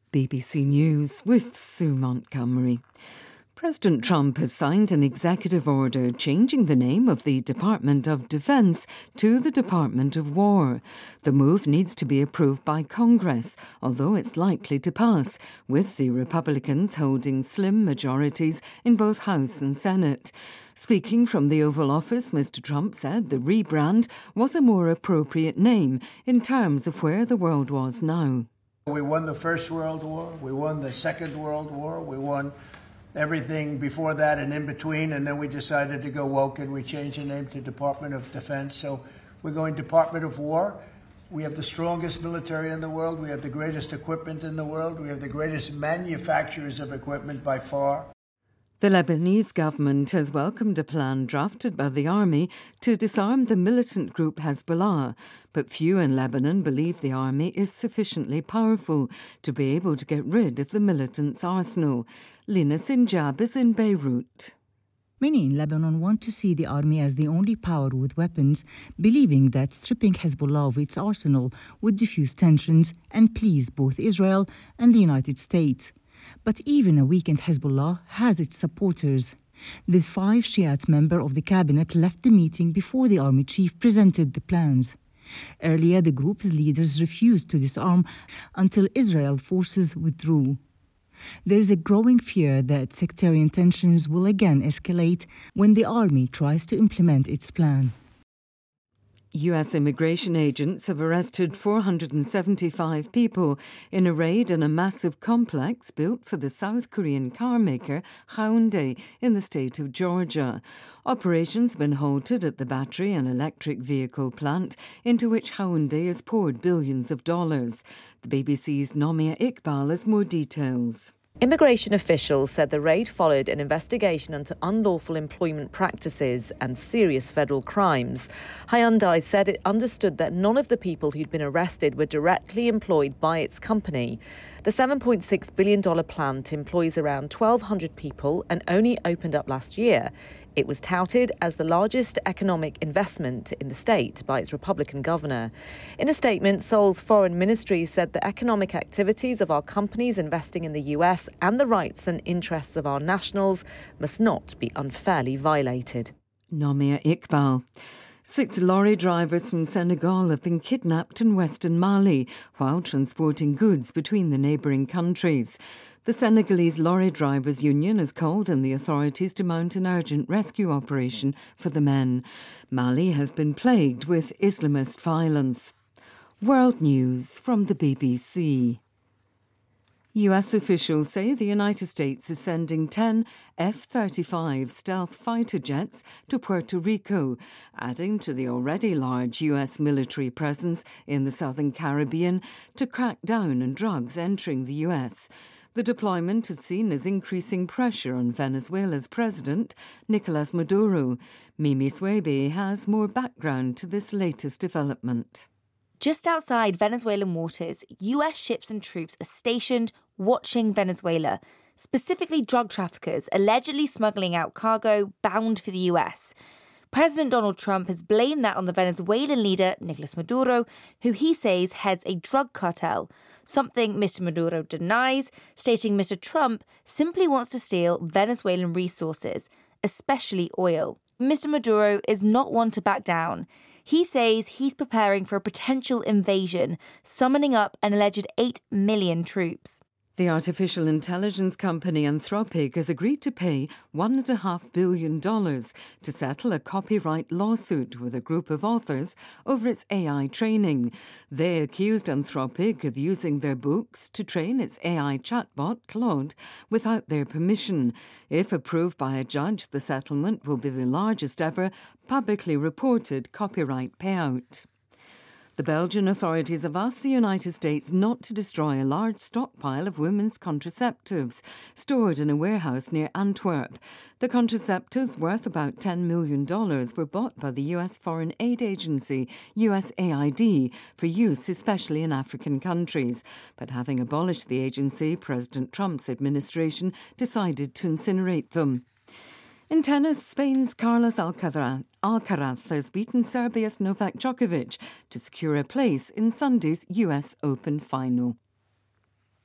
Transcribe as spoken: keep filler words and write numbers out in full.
B B C News with Sue Montgomery. President Trump has signed an executive order changing the name of the Department of Defense to the Department of War. The move needs to be approved by Congress, although it's likely to pass, with the Republicans holding slim majorities in both House and Senate. Speaking from the Oval Office, Mister Trump said the rebrand was a more appropriate name in terms of where the world was now. We won the First World War, we won the Second World War, we won everything before that and in between, and then we decided to go woke and we changed the name to Department of Defense. So we're going Department of War. We have the strongest military in the world. We have the greatest equipment in the world. We have the greatest manufacturers of equipment by far. The Lebanese government has welcomed a plan drafted by the army to disarm the militant group Hezbollah, but few in Lebanon believe the army is sufficiently powerful to be able to get rid of the militants' arsenal. Lina Sinjab is in Beirut. Many in Lebanon want to see the army as the only power with weapons, believing that stripping Hezbollah of its arsenal would diffuse tensions and please both Israel and the United States. But even a weakened Hezbollah has its supporters. The five Shiite members of the cabinet left the meeting before the army chief presented the plans. Earlier, the group's leaders refused to disarm until Israel forces withdrew. There is a growing fear that sectarian tensions will again escalate when the army tries to implement its plan. U S immigration agents have arrested four hundred seventy-five people in a raid in a massive complex built for the South Korean car maker Hyundai in the state of Georgia. Operations have been halted at the battery and electric vehicle plant into which Hyundai has poured billions of dollars. The B B C's Nomia Iqbal has more details. Immigration officials said the raid followed an investigation into unlawful employment practices and serious federal crimes. Hyundai said it understood that none of the people who'd been arrested were directly employed by its company. The seven point six billion dollars plant employs around twelve hundred people and only opened up last year. It was touted as the largest economic investment in the state by its Republican governor. In a statement, Seoul's foreign ministry said the economic activities of our companies investing in the U S and the rights and interests of our nationals must not be unfairly violated. Nomia Iqbal. Six lorry drivers from Senegal have been kidnapped in western Mali while transporting goods between the neighbouring countries. The Senegalese Lorry Drivers Union has called on the authorities to mount an urgent rescue operation for the men. Mali has been plagued with Islamist violence. World News from the B B C. U S officials say the United States is sending ten F thirty-five stealth fighter jets to Puerto Rico, adding to the already large U S military presence in the Southern Caribbean to crack down on drugs entering the U S. The deployment is seen as increasing pressure on Venezuela's president, Nicolas Maduro. Mimi Swebe has more background to this latest development. Just outside Venezuelan waters, U S ships and troops are stationed watching Venezuela, specifically drug traffickers allegedly smuggling out cargo bound for the U S. President Donald Trump has blamed that on the Venezuelan leader, Nicolas Maduro, who he says heads a drug cartel, something Mister Maduro denies, stating Mister Trump simply wants to steal Venezuelan resources, especially oil. Mister Maduro is not one to back down. He says he's preparing for a potential invasion, summoning up an alleged eight million troops. The artificial intelligence company Anthropic has agreed to pay one point five billion dollars to settle a copyright lawsuit with a group of authors over its A I training. They accused Anthropic of using their books to train its A I chatbot, Claude, without their permission. If approved by a judge, the settlement will be the largest ever publicly reported copyright payout. The Belgian authorities have asked the United States not to destroy a large stockpile of women's contraceptives stored in a warehouse near Antwerp. The contraceptives, worth about ten million dollars, were bought by the U S Foreign Aid Agency, U S A I D, for use especially in African countries. But having abolished the agency, President Trump's administration decided to incinerate them. In tennis, Spain's Carlos Alcaraz, Alcaraz has beaten Serbia's Novak Djokovic to secure a place in Sunday's U S Open final.